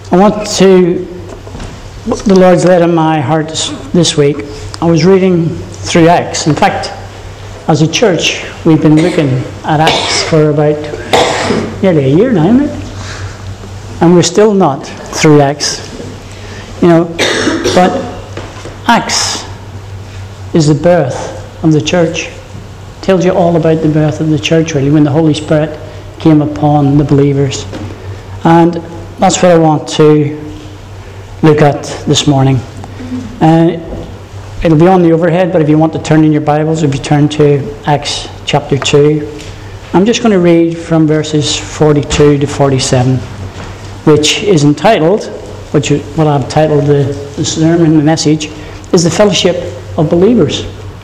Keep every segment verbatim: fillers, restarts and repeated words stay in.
I want to, the Lord's laid on my heart this, this week. I was reading through Acts. In fact, as a church, we've been looking at Acts for about nearly a year now, isn't it? And we're still not through Acts. You know, but Acts is the birth of the church. It tells you all about the birth of the church, really, when the Holy Spirit came upon the believers. And that's what I want to look at this morning. Uh, it'll be on the overhead, but if you want to turn in your Bibles, if you turn to Acts chapter two, I'm just going to read from verses forty-two to forty-seven, which is entitled, which is what I've titled the, the sermon, the message, is the fellowship of believers.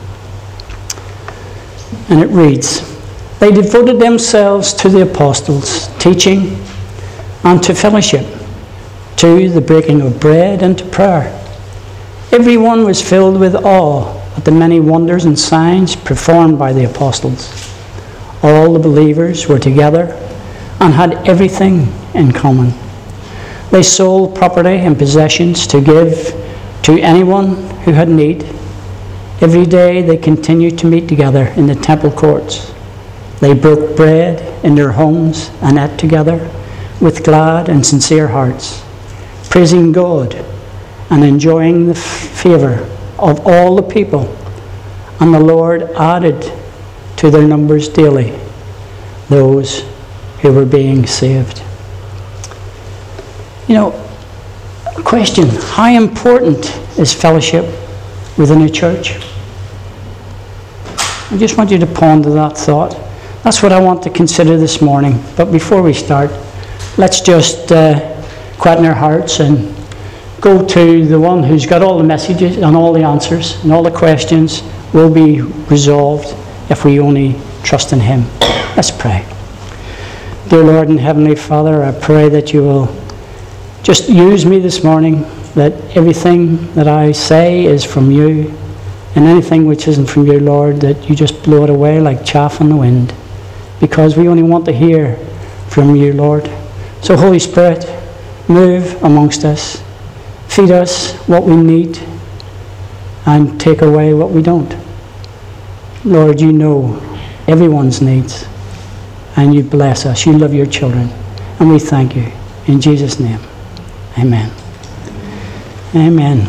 And it reads, "They devoted themselves to the apostles' teaching and to fellowship, to the breaking of bread and to prayer. Everyone was filled with awe at the many wonders and signs performed by the apostles. All the believers were together and had everything in common. They sold property and possessions to give to anyone who had need. Every day they continued to meet together in the temple courts. They broke bread in their homes and ate together with glad and sincere hearts, praising God and enjoying the favor of all the people. And the Lord added to their numbers daily those who were being saved." You know, question, how important is fellowship within a church? I just want you to ponder that thought. That's what I want to consider this morning. But before we start, let's just uh, quieten our hearts and go to the one who's got all the messages and all the answers, and all the questions will be resolved if we only trust in Him. Let's pray. Dear Lord and Heavenly Father, I pray that you will just use me this morning, that everything that I say is from you, and anything which isn't from you, Lord, that you just blow it away like chaff on the wind, because we only want to hear from you, Lord. So Holy Spirit, move amongst us, feed us what we need, and take away what we don't. Lord, you know everyone's needs, and you bless us. You love your children, and we thank you. In Jesus' name, amen. Amen.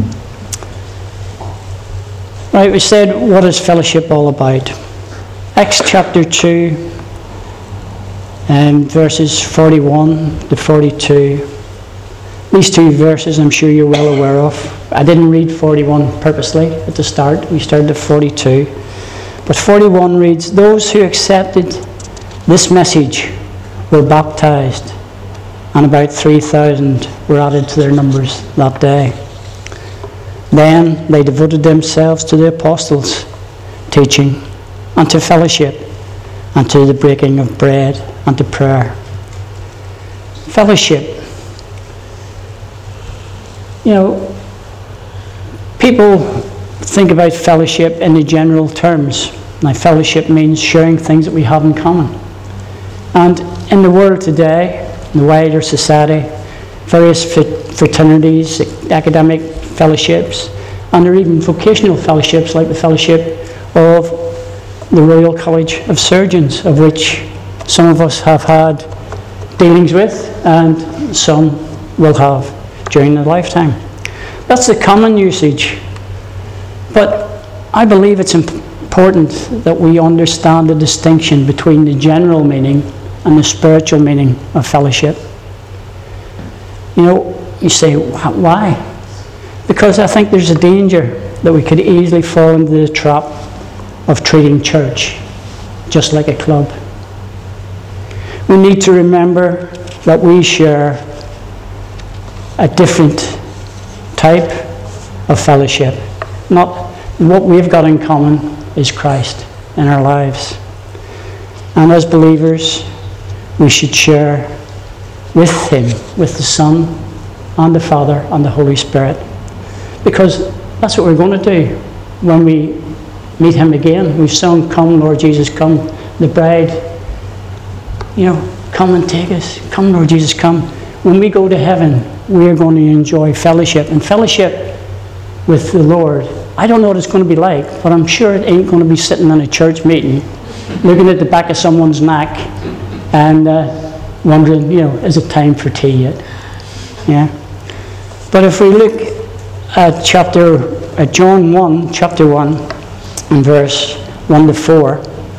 Right, we said, what is fellowship all about? Acts chapter two, and verses forty-one to forty-two. These two verses I'm sure you're well aware of. I didn't read forty-one purposely at the start. We started at forty-two. But forty-one reads, "Those who accepted this message were baptized, and about three thousand were added to their numbers that day. Then they devoted themselves to the apostles' teaching, and to fellowship, and to the breaking of bread, and to prayer." Fellowship. You know, people think about fellowship in the general terms. Now, fellowship means sharing things that we have in common. And in the world today, in the wider society, various fraternities, academic fellowships, and there are even vocational fellowships like the fellowship of the Royal College of Surgeons, of which some of us have had dealings with and some will have during their lifetime. That's the common usage. But I believe it's important that we understand the distinction between the general meaning and the spiritual meaning of fellowship. You know, you say, why? Because I think there's a danger that we could easily fall into the trap of treating church just like a club. We need to remember that we share a different type of fellowship. Not what we've got in common is Christ in our lives. And as believers, we should share with Him, with the Son and the Father and the Holy Spirit. Because that's what we're going to do when we meet Him again. We've sung, "Come, Lord Jesus, come." The bride, you know, come and take us. Come, Lord Jesus, come. when we go to heaven, we're going to enjoy fellowship. And fellowship with the Lord, I don't know what it's going to be like, but I'm sure it ain't going to be sitting in a church meeting, looking at the back of someone's neck and uh, wondering, you know, is it time for tea yet? Yeah. But if we look at chapter, at John one, chapter one, and verse one to four,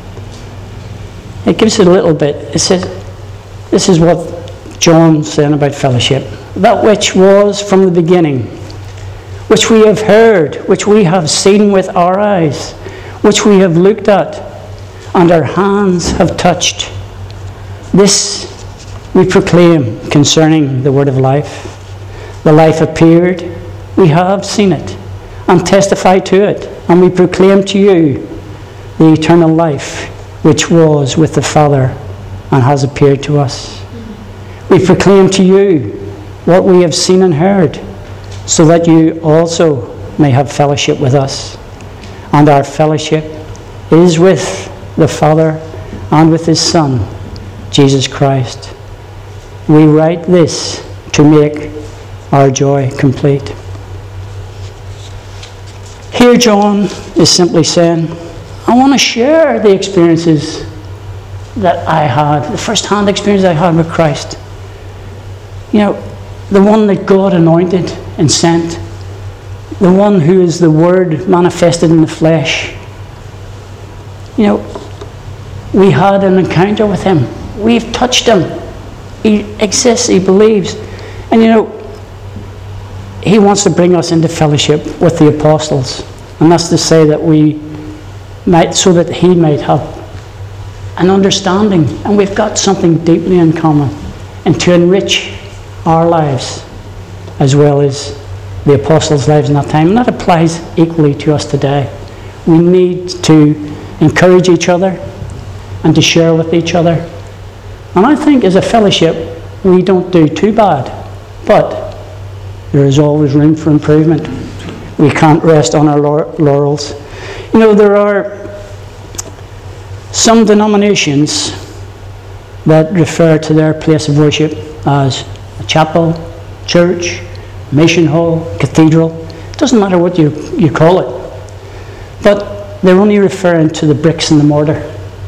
it gives it a little bit. It says, this is what John's saying about fellowship. That which was from the beginning, which we have heard, which we have seen with our eyes, which we have looked at, and our hands have touched. This we proclaim concerning the word of life. The life appeared, we have seen it, and testify to it, and we proclaim to you the eternal life which was with the Father and has appeared to us. We proclaim to you what we have seen and heard, so that you also may have fellowship with us. And our fellowship is with the Father and with His Son, Jesus Christ. We write this to make our joy complete. Here John is simply saying, I want to share the experiences that I had, the first-hand experience I had with Christ. You know, the one that God anointed and sent, the one who is the Word manifested in the flesh. You know, we had an encounter with Him. We've touched Him. He exists, He believes. And you know, He wants to bring us into fellowship with the apostles. And that's to say that we might, so that He might have an understanding. And we've got something deeply in common. And to enrich our lives as well as the apostles' lives in that time. And that applies equally to us today. We need to encourage each other and to share with each other. And I think as a fellowship, we don't do too bad. But there is always room for improvement. We can't rest on our laurels. You know, there are some denominations that refer to their place of worship as a chapel, church, mission hall, cathedral. It doesn't matter what you, you call it. But they're only referring to the bricks and the mortar.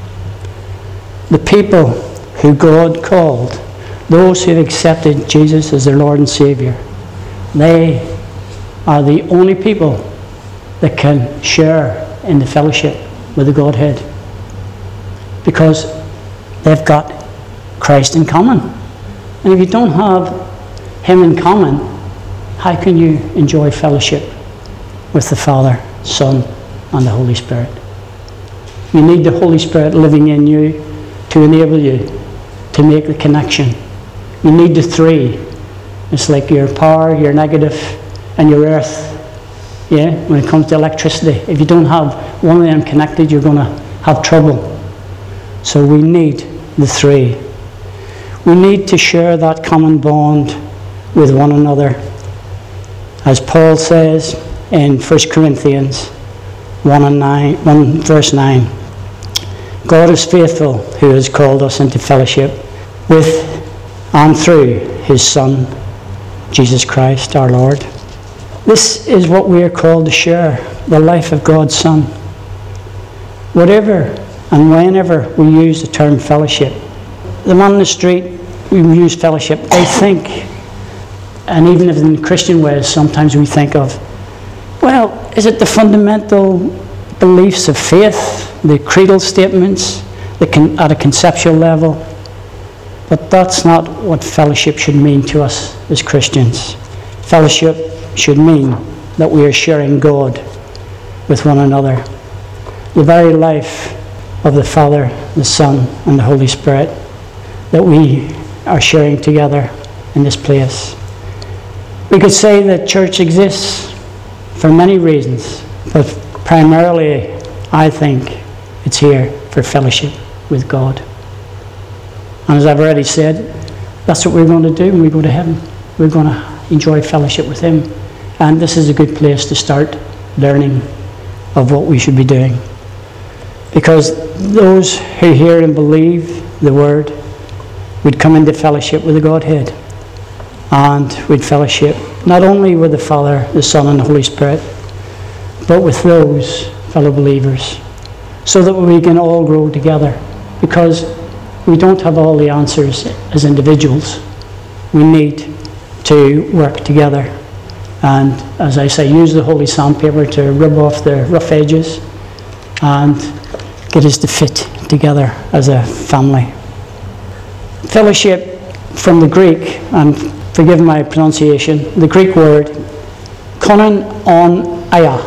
The people who God called, those who have accepted Jesus as their Lord and Saviour, they are the only people that can share in the fellowship with the Godhead, because they've got Christ in common. And if you don't have Him in common, how can you enjoy fellowship with the Father, Son, and the Holy Spirit? You need the Holy Spirit living in you to enable you to make the connection. You need the three. It's like your power, your negative, and your earth. Yeah, when it comes to electricity. If you don't have one of them connected, you're going to have trouble. So we need the three. We need to share that common bond with one another. As Paul says in First Corinthians one and nine, one verse nine, God is faithful, who has called us into fellowship with and through His Son, Jesus Christ our Lord. This is what we are called to share, the life of God's Son. Whatever and whenever we use the term fellowship, the man in the street, we use fellowship, they think, and even if in Christian ways, sometimes we think of, well, is it the fundamental beliefs of faith, the creedal statements, the con- at a conceptual level? But that's not what fellowship should mean to us as Christians. Fellowship should mean that we are sharing God with one another. The very life of the Father, the Son, and the Holy Spirit that we are sharing together in this place. We could say that church exists for many reasons, but primarily, I think, it's here for fellowship with God. And as I've already said, that's what we're going to do when we go to heaven. We're going to enjoy fellowship with Him. And this is a good place to start learning of what we should be doing. Because those who hear and believe the Word would come into fellowship with the Godhead. and we'd fellowship not only with the Father, the Son, and the Holy Spirit, but with those fellow believers, so that we can all grow together, because we don't have all the answers as individuals. We need to work together, and as I say, use the holy sandpaper to rub off the rough edges and get us to fit together as a family. Fellowship from the Greek, and forgive my pronunciation, the Greek word konon on aya,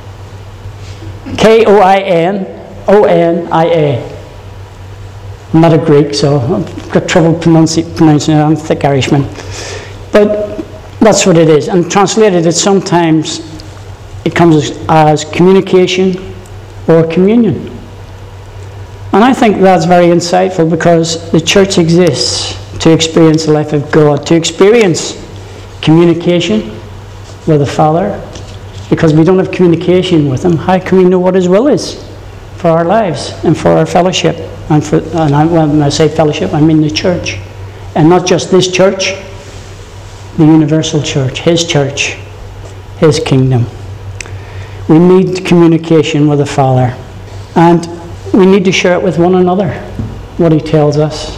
K O I N O N I A. I'm not a Greek, so I've got trouble pronunci- pronouncing it. I'm a thick Irishman. But that's what it is. And translated, it sometimes it comes as, as communication or communion. And I think that's very insightful, because the church exists to experience the life of God, to experience communication with the Father. Because we don't have communication with Him, how can we know what His will is for our lives and for our fellowship? And, for, and I, when I say fellowship, I mean the church. And not just this church, the universal church, His church, His kingdom. We need communication with the Father. And we need to share it with one another, what He tells us.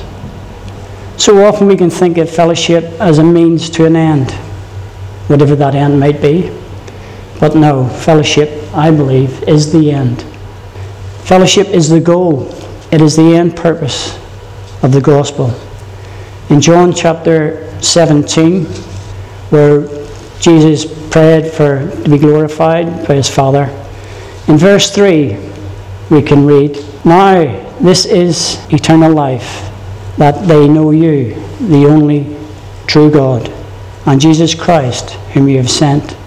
So often we can think of fellowship as a means to an end, whatever that end might be. But no, fellowship, I believe, is the end. Fellowship is the goal. It is the end purpose of the gospel. In John chapter seventeen, where Jesus prayed for to be glorified by His Father, in verse three we can read, "Now this is eternal life, that they know you, the only true God, and Jesus Christ, whom you have sent."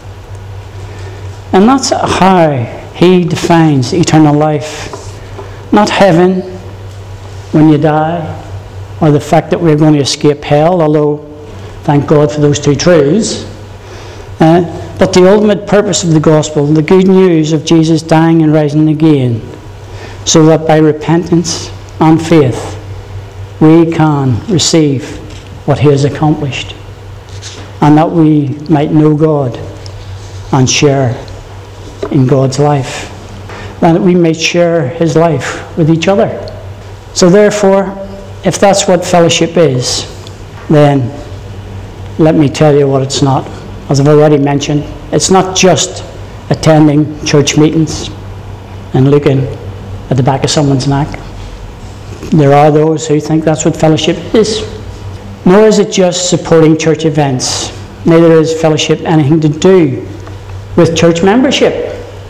And that's how He defines eternal life. Not heaven when you die, or the fact that we're going to escape hell, although thank God for those two truths. Uh, but the ultimate purpose of the gospel, the good news of Jesus dying and rising again, so that by repentance and faith we can receive what He has accomplished, and that we might know God and share in God's life, and that we may share His life with each other. So therefore, if that's what fellowship is, then let me tell you what it's not. As I've already mentioned, it's not just attending church meetings and looking at the back of someone's neck. There are those who think that's what fellowship is. Nor is it just supporting church events. Neither is fellowship anything to do with church membership.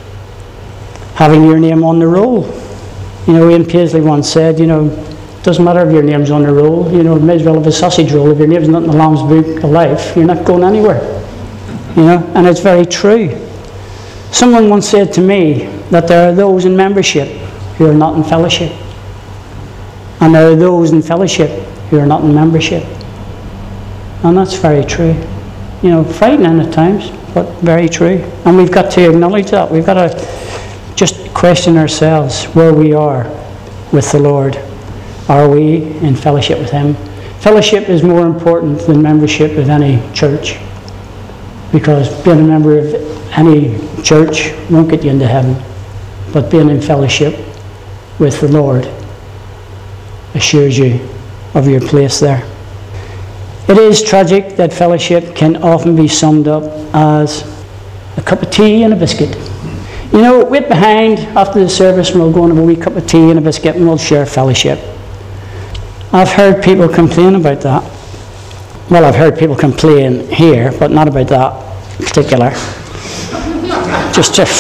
Having your name on the roll. You know, Ian Paisley once said, you know, it doesn't matter if your name's on the roll, you know, it may as well have a sausage roll. If your name's not in the Lamb's Book of Life, you're not going anywhere. You know, and it's very true. Someone once said to me that there are those in membership who are not in fellowship. And there are those in fellowship who are not in membership. And that's very true. You know, frightening at times, but very true. And we've got to acknowledge that. We've got to just question ourselves where we are with the Lord. Are we in fellowship with Him? Fellowship is more important than membership of any church, because being a member of any church won't get you into heaven, but being in fellowship with the Lord assures you of your place there. It is tragic that fellowship can often be summed up as a cup of tea and a biscuit. You know, wait behind after the service and we'll go and have a wee cup of tea and a biscuit and we'll share fellowship. I've heard people complain about that. Well, I've heard people complain here, but not about that particular. Just to,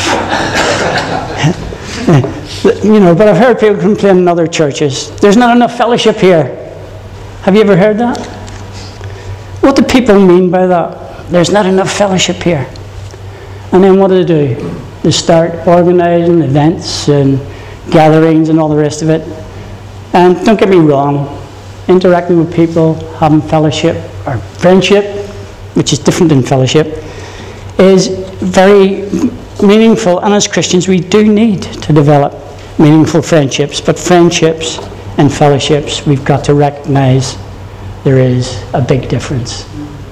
you know, but I've heard people complain in other churches. There's not enough fellowship here. Have you ever heard that? What do people mean by that? There's not enough fellowship here. And then what do they do? They start organising events and gatherings and all the rest of it. And don't get me wrong, interacting with people, having fellowship or friendship, which is different than fellowship, is very meaningful. And as Christians, we do need to develop meaningful friendships. But friendships and fellowships, we've got to recognise there is a big difference.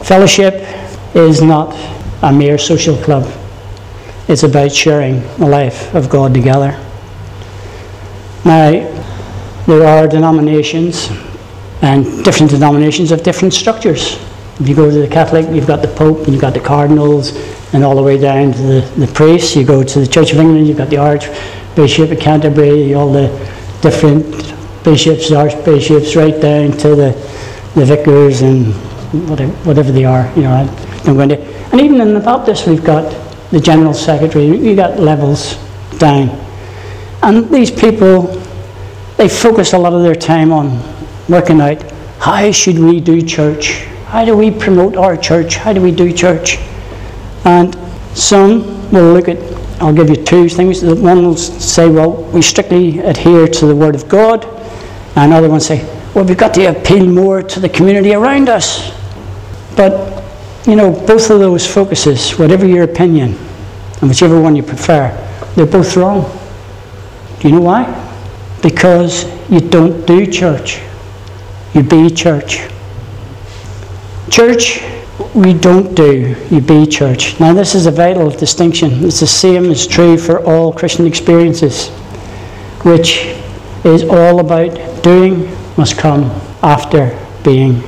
Fellowship is not a mere social club. It's about sharing the life of God together. Now, there are denominations, and different denominations have different structures. If you go to the Catholic, you've got the Pope, and you've got the cardinals, and all the way down to the, the priests. You go to the Church of England, you've got the Archbishop of Canterbury, all the different bishops, archbishops, right down to the, the vicars and whatever, whatever they are. You know, I'm going to, and even in the Baptist, we've got the General Secretary. We've got levels down. And these people, they focus a lot of their time on working out, how should we do church? How do we promote our church? How do we do church? And some will look at, I'll give you two things. One will say, well, we strictly adhere to the Word of God. And another one say, well, we've got to appeal more to the community around us. But, you know, both of those focuses, whatever your opinion, and whichever one you prefer, they're both wrong. Do you know why? Because you don't do church. You be church. Church, we don't do, you be church. Now this is a vital distinction. It's the same is true for all Christian experiences, which is all about doing must come after being.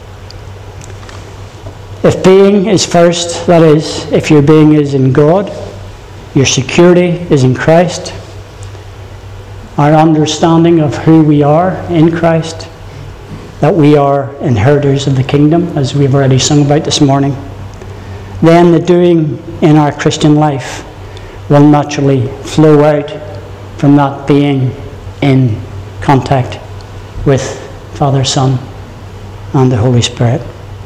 If being is first, that is, if your being is in God, your security is in Christ, our understanding of who we are in Christ, that we are inheritors of the kingdom, as we've already sung about this morning, then the doing in our Christian life will naturally flow out from that being in contact with Father, Son, and the Holy Spirit.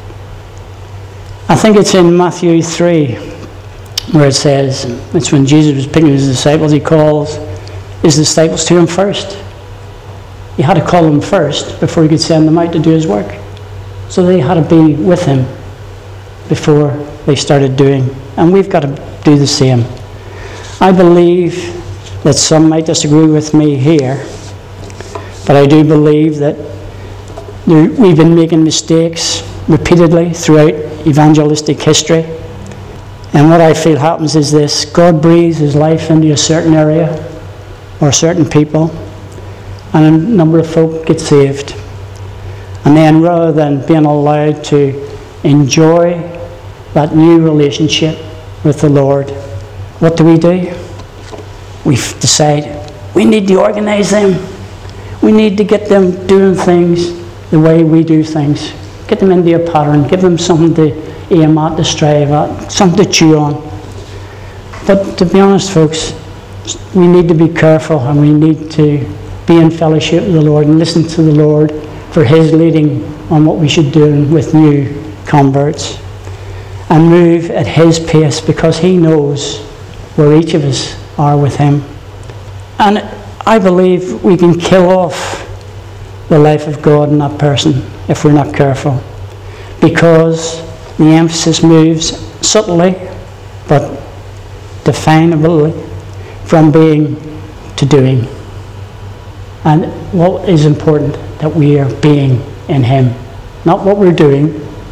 I think it's in Matthew three where it says, it's when Jesus was picking his disciples, he calls his disciples to him first. He had to call them first before he could send them out to do his work. So they had to be with him before they started doing. And we've got to do the same. I believe that some might disagree with me here, but I do believe that there, we've been making mistakes repeatedly throughout evangelistic history. And what I feel happens is this: God breathes his life into a certain area or certain people, and a number of folk get saved. And then rather than being allowed to enjoy that new relationship with the Lord, what do we do? We decide we need to organise them. We need to get them doing things the way we do things. Get them into a pattern. Give them something to aim at, to strive at, something to chew on. But to be honest, folks, we need to be careful, and we need to be in fellowship with the Lord and listen to the Lord for his leading on what we should do with new converts, and move at his pace, because he knows where each of us are with him. And I believe we can kill off the life of God in that person if we're not careful, because the emphasis moves subtly but definably from being to doing. And what is important, that we are being in him, not what we're doing,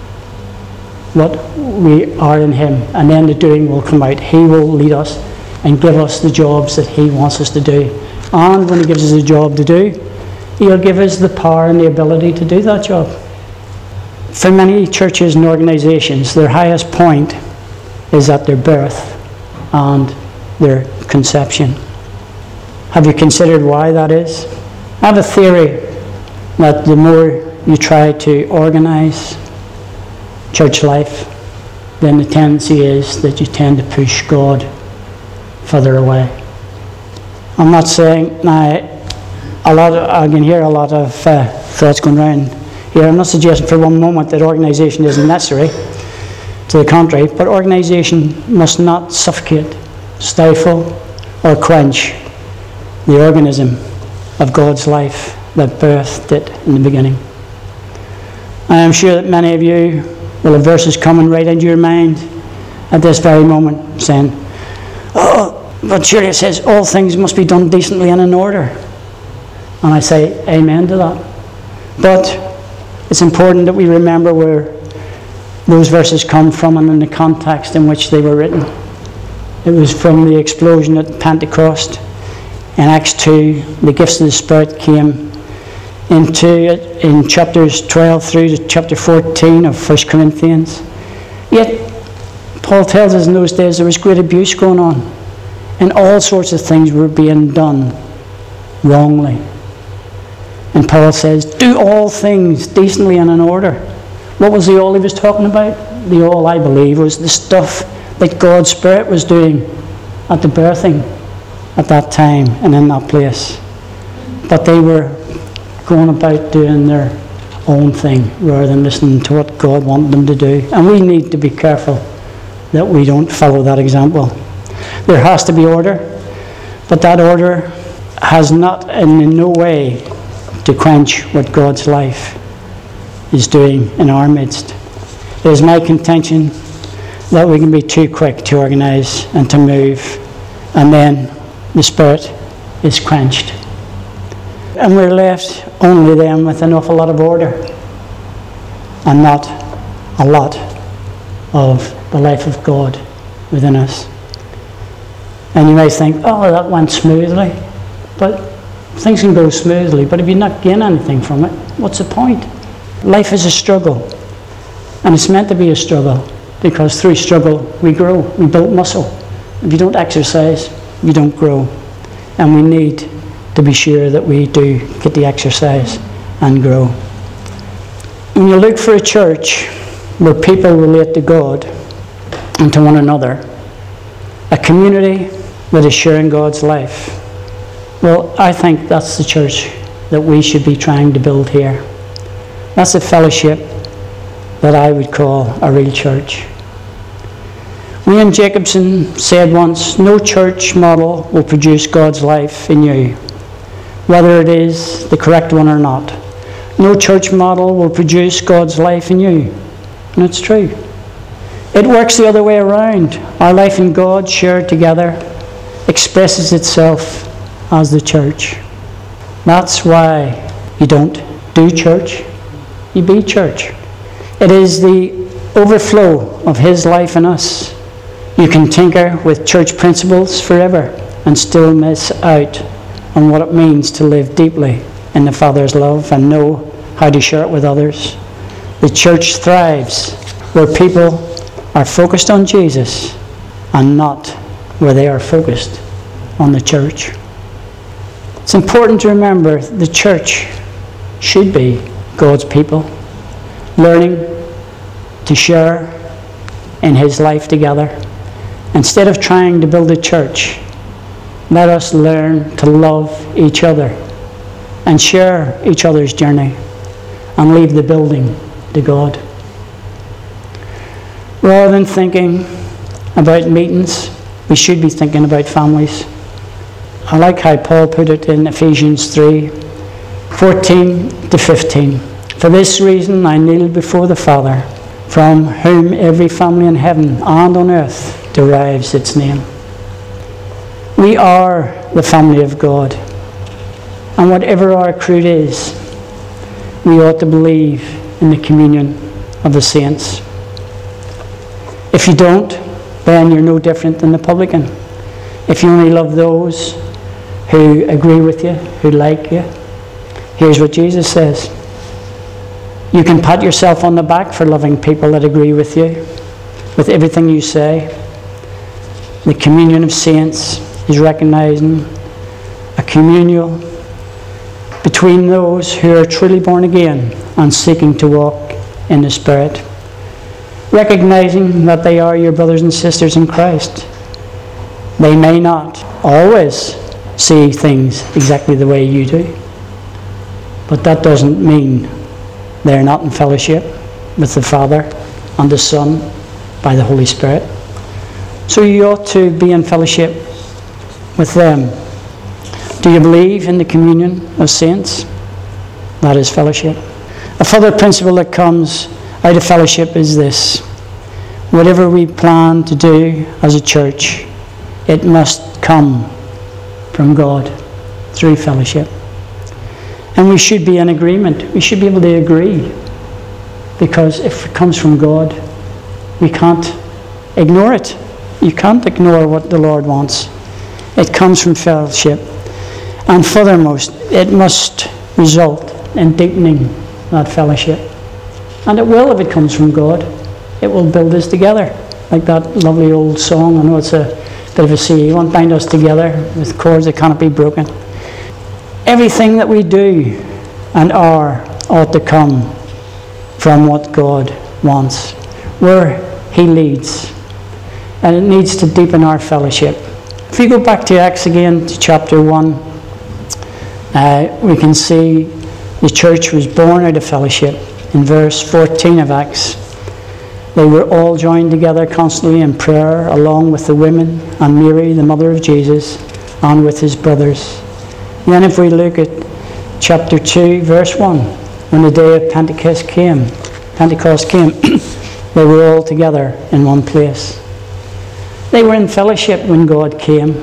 what we are in him. And then the doing will come out. He will lead us and give us the jobs that he wants us to do. And when he gives us a job to do, he'll give us the power and the ability to do that job. For many churches and organizations, their highest point is at their birth and their conception. Have you considered why that is? I have a theory that the more you try to organize church life, then the tendency is that you tend to push God further away. I'm not saying, now, a lot of, I can hear a lot of uh, thoughts going around here. I'm not suggesting for one moment that organisation isn't necessary. To the contrary, but organisation must not suffocate, stifle, or quench the organism of God's life that birthed it in the beginning. I am sure that many of you will have verses coming right into your mind at this very moment, saying, oh, but surely it says all things must be done decently and in order. And I say amen to that. But it's important that we remember we're those verses come from and in the context in which they were written. It was from the explosion at Pentecost. In Acts two, the gifts of the Spirit came into it in chapters twelve through to chapter fourteen of First Corinthians. Yet, Paul tells us in those days there was great abuse going on, and all sorts of things were being done wrongly. And Paul says, do all things decently and in order. What was the all he was talking about? The all, I believe, was the stuff that God's Spirit was doing at the birthing at that time and in that place. But they were going about doing their own thing rather than listening to what God wanted them to do. And we need to be careful that we don't follow that example. There has to be order, but that order has not and in no way to quench what God's life is doing in our midst. It is my contention that we can be too quick to organise and to move, and then the Spirit is quenched. And we're left only then with an awful lot of order and not a lot of the life of God within us. And you may think, oh, that went smoothly. But things can go smoothly, but if you not gain anything from it, what's the point? Life is a struggle. And it's meant to be a struggle, because through struggle we grow, we build muscle. If you don't exercise, you don't grow. And we need to be sure that we do get the exercise and grow. When you look for a church where people relate to God and to one another, a community that is sharing God's life, well, I think that's the church that we should be trying to build here. That's a fellowship that I would call a real church. William Jacobson said once, no church model will produce God's life in you, whether it is the correct one or not. No church model will produce God's life in you. And it's true. It works the other way around. Our life in God, shared together, expresses itself as the church. That's why you don't do church, you be church. It is the overflow of His life in us. You can tinker with church principles forever and still miss out on what it means to live deeply in the Father's love and know how to share it with others. The church thrives where people are focused on Jesus and not where they are focused on the church. It's important to remember the church should be God's people, learning to share in His life together. Instead of trying to build a church, let us learn to love each other and share each other's journey and leave the building to God. Rather than thinking about meetings, we should be thinking about families. I like how Paul put it in Ephesians three, fourteen to fifteen. For this reason I kneel before the Father, from whom every family in heaven and on earth derives its name. We are the family of God. And whatever our creed is, we ought to believe in the communion of the saints. If you don't, then you're no different than the publican. If you only love those who agree with you, who like you, here's what Jesus says. You can pat yourself on the back for loving people that agree with you, with everything you say. The communion of saints is recognizing a communal between those who are truly born again and seeking to walk in the Spirit. Recognizing that they are your brothers and sisters in Christ. They may not always see things exactly the way you do, but that doesn't mean they're not in fellowship with the Father and the Son by the Holy Spirit. So you ought to be in fellowship with them. Do you believe in the communion of saints? That is fellowship. A further principle that comes out of fellowship is this. Whatever we plan to do as a church, it must come from God through fellowship. And we should be in agreement. We should be able to agree. Because if it comes from God, We can't ignore it. You can't ignore what the Lord wants. It comes from fellowship. And furthermost, it must result in deepening that fellowship. And it will if it comes from God. It will build us together. Like that lovely old song. I know it's a bit of a C E one. Bind us together with cords that cannot be broken. Everything that we do and are ought to come from what God wants, where He leads. And it needs to deepen our fellowship. If you go back to Acts again, to chapter one, uh, we can see the church was born out of fellowship. In verse fourteen of Acts, they were all joined together constantly in prayer, along with the women and Mary, the mother of Jesus, and with his brothers. And then if we look at chapter two, verse one, when the day of Pentecost came, Pentecost came, they were all together in one place. They were in fellowship when God came,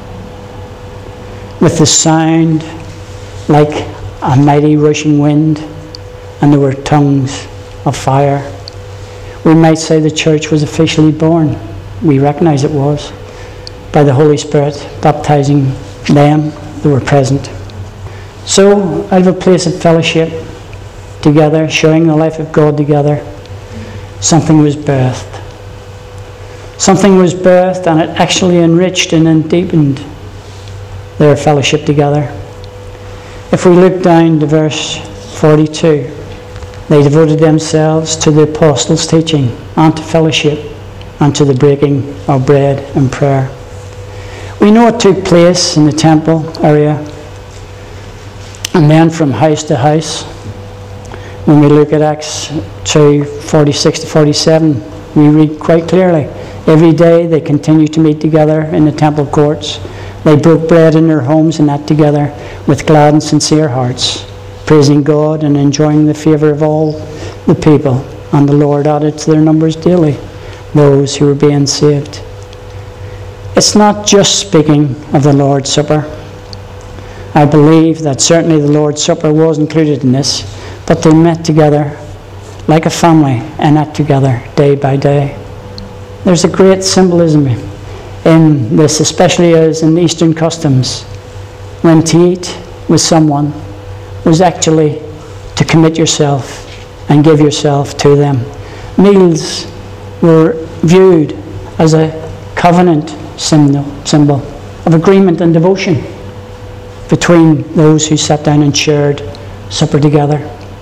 with the sound like a mighty rushing wind, and there were tongues of fire. We might say the church was officially born. We recognize it was, by the Holy Spirit baptizing them that were present. So, out of a place of fellowship together, sharing the life of God together, something was birthed. Something was birthed, and it actually enriched and deepened their fellowship together. If we look down to verse forty-two, they devoted themselves to the apostles' teaching and to fellowship and to the breaking of bread and prayer. We know it took place in the temple area and then from house to house. When we look at Acts two, forty-six to forty-seven, we read quite clearly, every day they continued to meet together in the temple courts. They broke bread in their homes and ate together with glad and sincere hearts, praising God and enjoying the favour of all the people. And the Lord added to their numbers daily those who were being saved. It's not just speaking of the Lord's Supper. I believe that certainly the Lord's Supper was included in this, but they met together like a family and ate together day by day. There's a great symbolism in this, especially as in Eastern customs, when to eat with someone was actually to commit yourself and give yourself to them. Meals were viewed as a covenant symbol, symbol of agreement and devotion between those who sat down and shared supper together.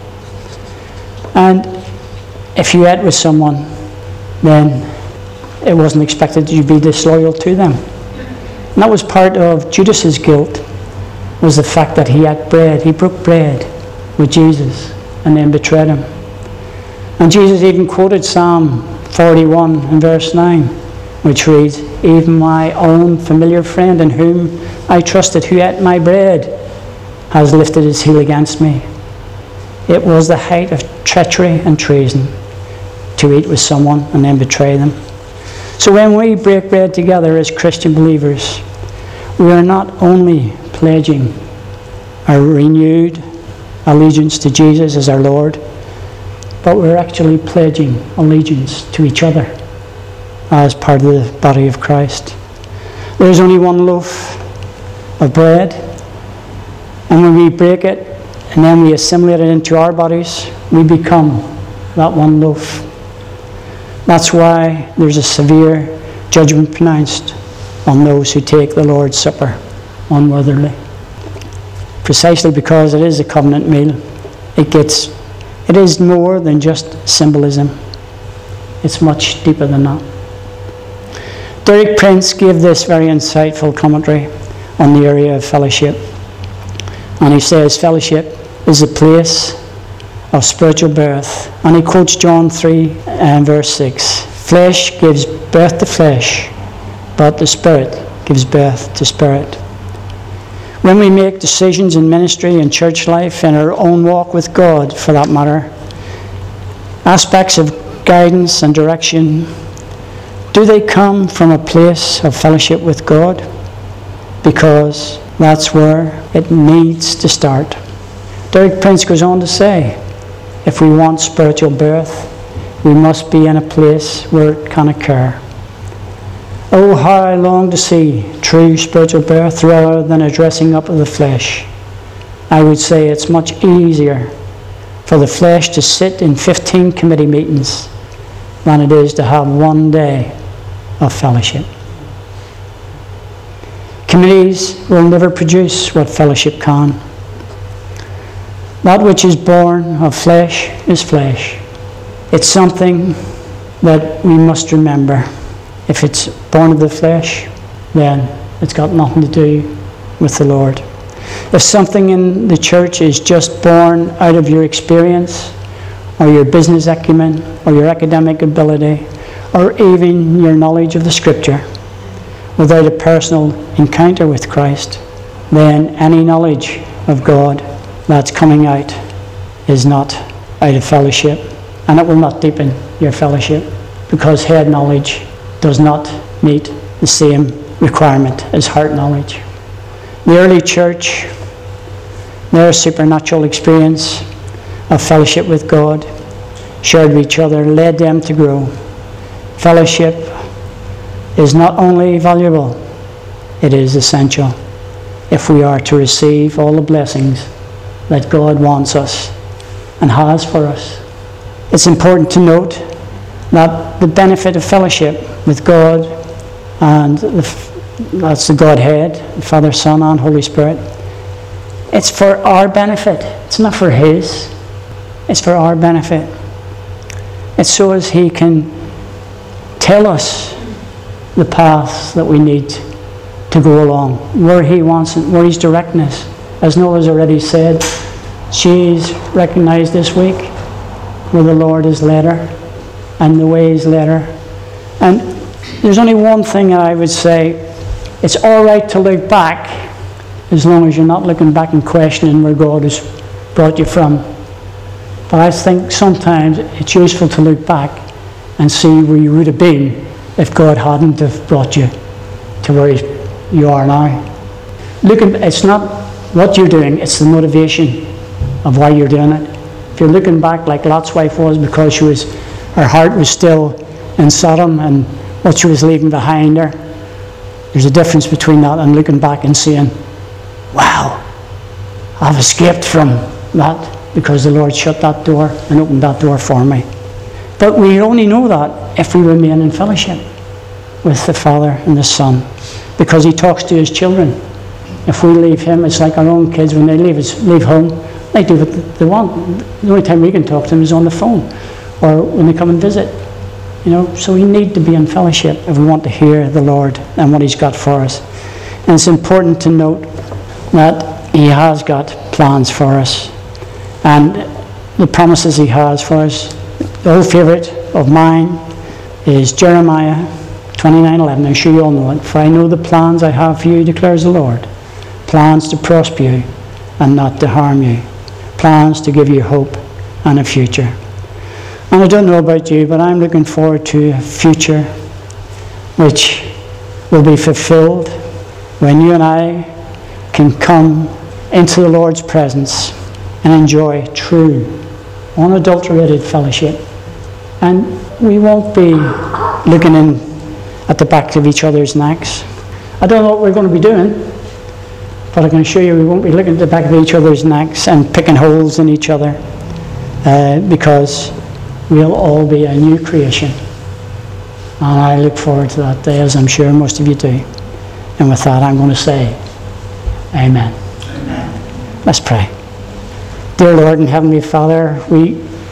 And if you ate with someone, then it wasn't expected you be disloyal to them. And that was part of Judas's guilt, was the fact that he ate bread. He broke bread with Jesus and then betrayed him. And Jesus even quoted Psalm forty-one and verse nine, which reads, even my own familiar friend in whom I trusted, who ate my bread, has lifted his heel against me. It was the height of treachery and treason to eat with someone and then betray them. So when we break bread together as Christian believers, we are not only pledging our renewed allegiance to Jesus as our Lord, but we're actually pledging allegiance to each other as part of the body of Christ. There's only one loaf of bread, and when we break it and then we assimilate it into our bodies, we become that one loaf. That's why there's a severe judgment pronounced on those who take the Lord's Supper unworthily. Precisely because it is a covenant meal, it gets, it is more than just symbolism. It's much deeper than that. Derek Prince gave this very insightful commentary on the area of fellowship. And he says, fellowship is a place of spiritual birth. And he quotes John three and verse six. Flesh gives birth to flesh, but the Spirit gives birth to spirit. When we make decisions in ministry and church life, in our own walk with God for that matter, aspects of guidance and direction, do they come from a place of fellowship with God? Because that's where it needs to start. Derek Prince goes on to say, if we want spiritual birth, we must be in a place where it can occur. Oh, how I long to see true spiritual birth rather than a dressing up of the flesh. I would say it's much easier for the flesh to sit in fifteen committee meetings than it is to have one day of fellowship. Committees will never produce what fellowship can. That which is born of flesh is flesh. It's something that we must remember. If it's born of the flesh, then it's got nothing to do with the Lord. If something in the church is just born out of your experience, or your business acumen, or your academic ability, or even your knowledge of the Scripture, without a personal encounter with Christ, then any knowledge of God that's coming out is not out of fellowship, and it will not deepen your fellowship, because head knowledge does not meet the same requirement as heart knowledge. The early church, their supernatural experience of fellowship with God, shared with each other, led them to grow. Fellowship is not only valuable, it is essential if we are to receive all the blessings that God wants us and has for us. It's important to note that the benefit of fellowship with God, and the, that's the Godhead, Father, Son, and Holy Spirit, it's for our benefit. It's not for His. It's for our benefit. It's so as He can tell us the paths that we need to go along, where He wants it, where He's directing us. As Noah's already said, she's recognized this week where the Lord has led her and the way He's led her. And there's only one thing that I would say: it's all right to look back as long as you're not looking back and questioning where God has brought you from. But I think sometimes it's useful to look back and see where you would have been if God hadn't have brought you to where you are now. Looking, it's not what you're doing, it's the motivation of why you're doing it. If you're looking back like Lot's wife was, because she was, her heart was still in Sodom and what she was leaving behind her, there's a difference between that and looking back and saying, wow, I've escaped from that because the Lord shut that door and opened that door for me. But we only know that if we remain in fellowship with the Father and the Son, because He talks to His children. If we leave Him, it's like our own kids when they leave us, leave home, they do what they want. The only time we can talk to them is on the phone or when they come and visit. You know, so we need to be in fellowship if we want to hear the Lord and what He's got for us. And it's important to note that He has got plans for us, and the promises He has for us. The old favourite of mine is Jeremiah twenty-nine eleven. I'm sure you all know it. For I know the plans I have for you, declares the Lord. Plans to prosper you and not to harm you. Plans to give you hope and a future. And I don't know about you, but I'm looking forward to a future which will be fulfilled when you and I can come into the Lord's presence and enjoy true, unadulterated fellowship. And we won't be looking in at the back of each other's necks. I don't know what we're going to be doing, but I can assure you we won't be looking at the back of each other's necks and picking holes in each other, uh, because we'll all be a new creation. And I look forward to that day, as I'm sure most of you do. And with that, I'm going to say, Amen. Amen. Let's pray. Dear Lord and Heavenly Father, we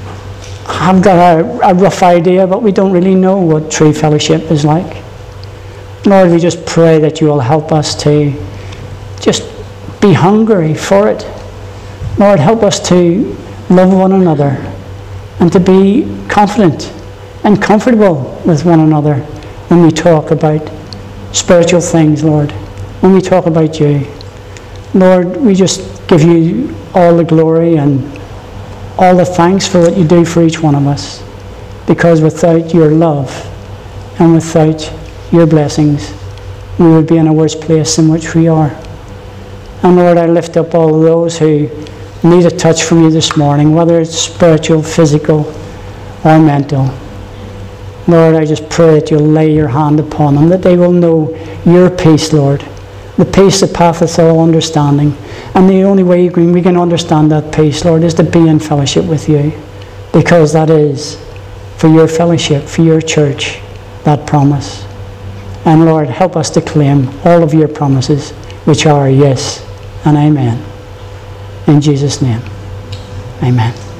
have got a, a rough idea, but we don't really know what true fellowship is like. Lord, we just pray that you will help us to just be hungry for it. Lord, help us to love one another and to be confident and comfortable with one another when we talk about spiritual things, Lord, when we talk about you. Lord, we just give you all the glory and all the thanks for what you do for each one of us, because without your love and without your blessings, we would be in a worse place in which we are. And Lord, I lift up all of those who need a touch from you this morning, whether it's spiritual, physical, or mental. Lord, I just pray that you'll lay your hand upon them, that they will know your peace, Lord, the peace that passeth all understanding. And the only way we can understand that peace, Lord, is to be in fellowship with you, because that is for your fellowship, for your church, that promise. And Lord, help us to claim all of your promises, which are yes and amen. In Jesus' name, amen.